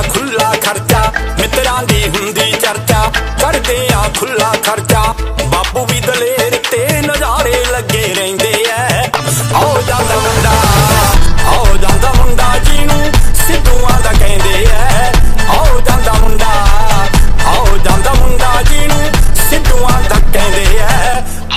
खुला खर्चा, मित्रां दी हुंदी चर्चा, करदे आ खुला खर्चा। बापू भी दलेर ते नज़ारे लगे रहिंदे ऐ। आओ जांदा मुंडा, आओ जांदा मुंडा जिहनूं सिद्धूआं दा कहंदे ऐ। आओ जांदा मुंडा, आओ जांदा मुंडा जिहनूं सिद्धूआं दा कहंदे ऐ।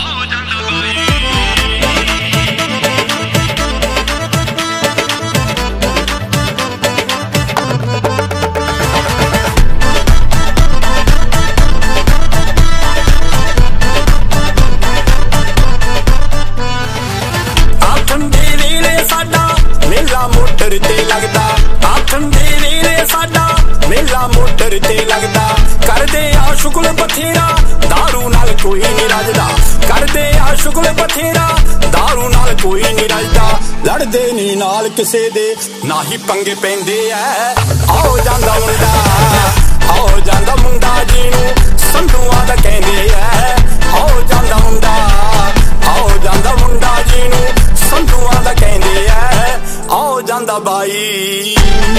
मोटर ते लगदा आखन दे वेले साडा मेला मोटर ते लगदा। करदे आ शुगल बथेरा दारू नाल कोई नहीं रजदा। करदे आ शुगल बथेरा दारू नाल कोई नहीं रजदा। लड़दे नी नाल किसे दे ना ही पंगे पैंदे ऐ। आओ जांदा मुंडा, आओ जांदा मुंडा जिहनूं संधूआं दा कहंदे ऐ। आओ जांदा मुंडा, आओ जांदा मुंडा जिहनूं संधूआं दा कहंदे ऐ। आओ जांदा बाई।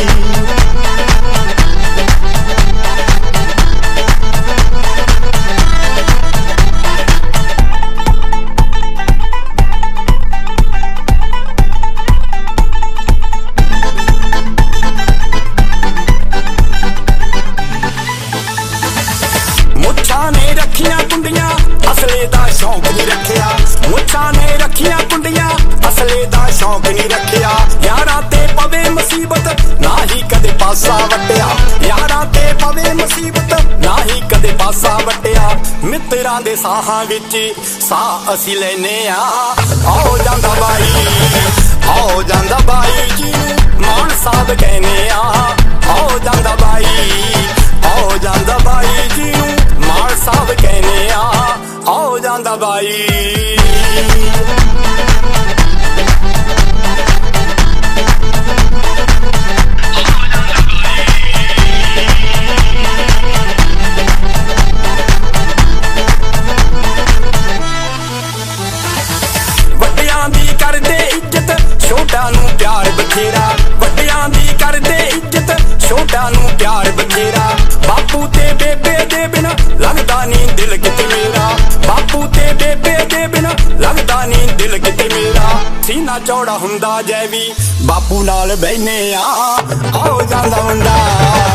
मुच्छां ने रखियां कुंडियां असले दा शौक नहीं रखिया। मुच्छां ने रखियां कुंडियां असले दा शौक नहीं रखिया। यारां ते पवे मुसीबत ना ही कदे पासा वट्टिया। यारां ते पवे मुसीबत ना ही कदे पासा वट्टिया। मित्रां दे साहां विच साह असी लैने आ। आओ जांदा बाई, आओ जांदा बाई जिहनूं मान साहब कहने आ। आओ जांदा बाई, आओ जांदा बाई जिहनूं मान साहब कहने आ। आओ जांदा बाई। छोटा नू प्यार बथेरा, वड्डियां दी करदे इज्जत, छोटा नू प्यार बथेरा। बापू ते बेबे दे बिना लगदा नी दिल किते मेरा। बापू ते बेबे दे बिना लगदा नी दिल किते मेरा। सीना चौड़ा हुंदा जै वी बापू नाल बहने आ। आओ जांदा मुंडा।